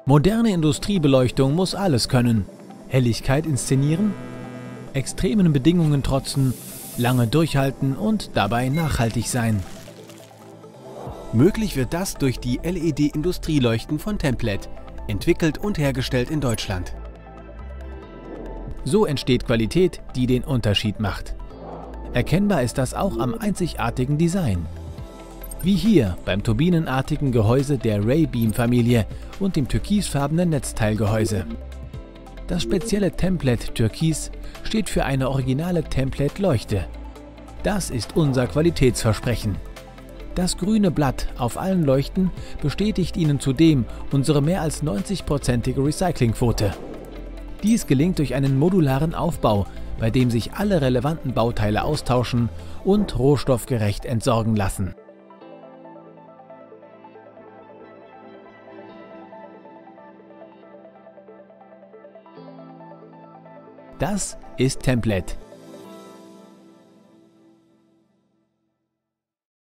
Moderne Industriebeleuchtung muss alles können. Helligkeit inszenieren, extremen Bedingungen trotzen, lange durchhalten und dabei nachhaltig sein. Möglich wird das durch die LED-Industrieleuchten von Templet, entwickelt und hergestellt in Deutschland. So entsteht Qualität, die den Unterschied macht. Erkennbar ist das auch am einzigartigen Design. Wie hier beim turbinenartigen Gehäuse der Ray-Beam-Familie und dem türkisfarbenen Netzteilgehäuse. Das spezielle Templet Türkis steht für eine originale Templet-Leuchte. Das ist unser Qualitätsversprechen. Das grüne Blatt auf allen Leuchten bestätigt Ihnen zudem unsere mehr als 90-prozentige Recyclingquote. Dies gelingt durch einen modularen Aufbau, bei dem sich alle relevanten Bauteile austauschen und rohstoffgerecht entsorgen lassen. Das ist Templet.